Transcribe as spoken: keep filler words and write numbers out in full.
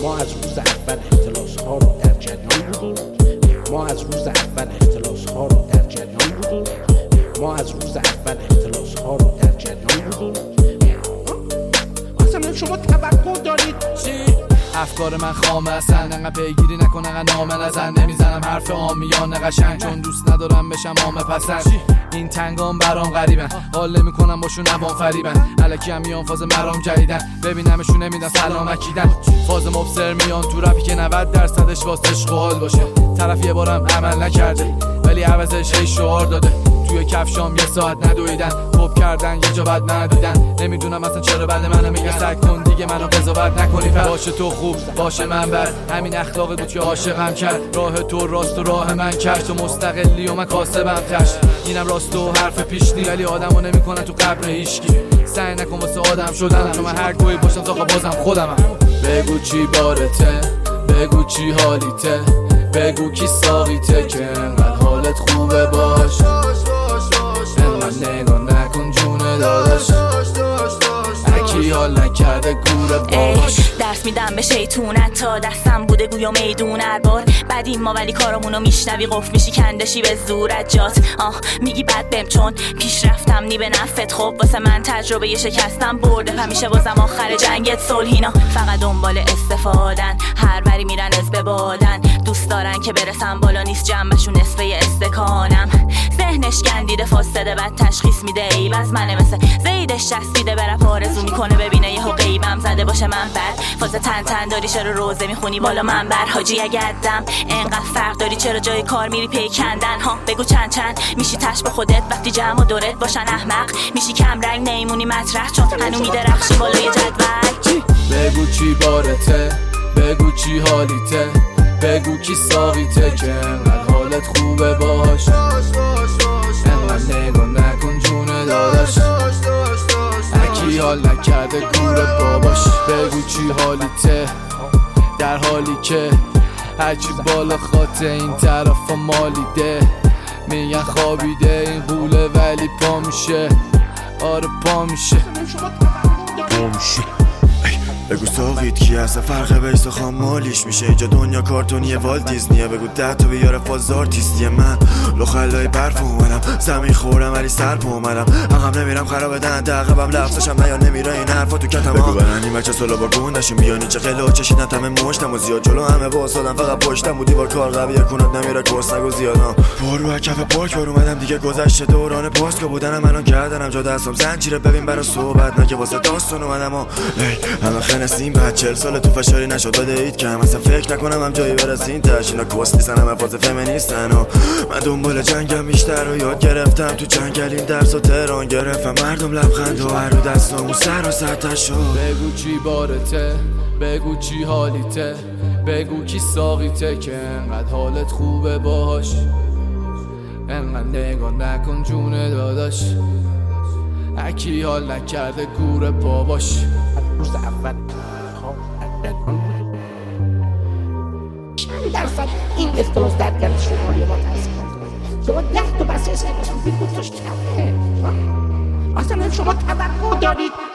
ما از روز اول اختلاس ها رو در جریان بودیم ما از روز اول اختلاس ها رو در جریان بودیم ما از روز اول اختلاس ها رو در جریان بودیم. اصلا شما توقع دارید چی؟ افکار من خامه اصلا انقدر پیگیری نکن انقدر نامه نزن نمیزنم حرف عامیانه قشنگ چون دوست ندارم بشم عامه پسند. این تنگام برام غریبن حال نمیکنم باشون نوام فریبن الکی هم میان فاز مرام جدیدن ببینمشون نمیدن سلام اکیدن فاز مبصر میان تو رپی که نود درصدش واسه عشق و حال باشه طرف یه بارم عمل نکرده ولی عوضش هی شعار داده توی کفشام یه ساعت ندویدن خوب کردن یه جا بد ندیدن نمیدونم اصلا چرا بعد منو میگه سگ کن دیگه منو قضاوت نکنی پر باشه تو خوب باشه من بد همین اخلاقی بود که عاشقم کرد راه تو راست و راه من کرد تو مستقلی و من کاسبم تش اینم راست و حرف پیش نی ولی آدمو نمیکنن تو قبر هیچکی سعی نکن واسه آدم شدن چون من هر گوی باشم زاخا بازم خودمم. بگو چی بارته بگو چی حالیته بگو کی ساقیته که انقدر حالت خوبه باش انقدر نگاه نکن جونه داداش اکی حال نکرده گوره باش. درس میدم به شیطونت تا دستم بوده گویا میدون اربار بعدیم ما ولی کارمونو میشنوی قف میشی کندشی به زورت جات آه میگی بد بهم چون پیش رفتم نی به نفت خب واسه من تجربه یه شکستم برده همیشه بازم آخر جنگت صلحینا فقط دنبال استفادن هر بری میرن از ببادن دوست دارن که برسم بالا نیست جنبشون نصفه استکانم ذهنش گندیده فاسده بعد تشخیص میده عیب از منه مثل زیدش چسبیده برپ آرزو میکنه ببینه یهو غیبم زده باشه من بد فاز تن تن داری چرا روزه میخونی بالا من بر حاجی اگدم انقدر فرق داری چرا جای کار میری پیکندن ها بگو چند چند میشی تش به خودت وقتی جمع و دورت باشن احمق میشی کم رنگ نیمونی مطرح چون هنو میدرخشی بالای جدول. بگو چی بارته بگو چی حالیته بگو کی ساقیته که انقدر حالت خوبه باش انقدر نگاه نکن جونه داداش اکی حال نکرده گوره باباش. بگو چی حالیته در حالی که هرچی بالا خاطه این طرف ها مالیده میگن خوابیده این قوله ولی پا میشه آره پا میشه پا میشه. بگو ساقید کی هست فرق بیس و خامالیش میشه اینجا دنیا کارتونیه والت دیزنیه بگو ده تا بیاره فاز آرتیستی من لخلای برف اومدم زمین خوردم ولی سر پا اومدم عقب نمیرم خرابه دن دقیقم لفظشم نیا نمیره این حرفا تو کتم بگو برن این بچه سالا با گوندشون بیانی چه قلو چشیدن تمه مشتم و زیاد جلو همه باسادم فقط پشتم و دیوار کار قویه کنات نمیره کس نگو زیادم پر رو کف پاک بر اومدم دیگه گذشته دوران پاسکو بودنم الان گردنم جا دستم زنجیره ببین برا صحبت نه که واسه داستان اومدم و همه نسیم بعد چهل سال تو فشاری نشد داده اید کم اصلا فکر نکنم هم جایی برسین تش اینا کست نیستن همه فاز فمینیستن و من دنبال جنگم بیشتر رو یاد گرفتم تو جنگل این درس و تهران گرفتم مردم لبخند و هر رو دستامو سر و سطح شد. بگو چی بارته بگو چی حالیته بگو کی ساقیته که انقدر حالت خوبه باش انقدر نگاه نکن جونه داداش اکی حال نکرده گوره باباش. روز اول چند درصد این اختلاس در گرد شمالی ما تاثیر کنه شما ده تا بسیار سکتون بید بود توش کمه اصلا شما توقع دارید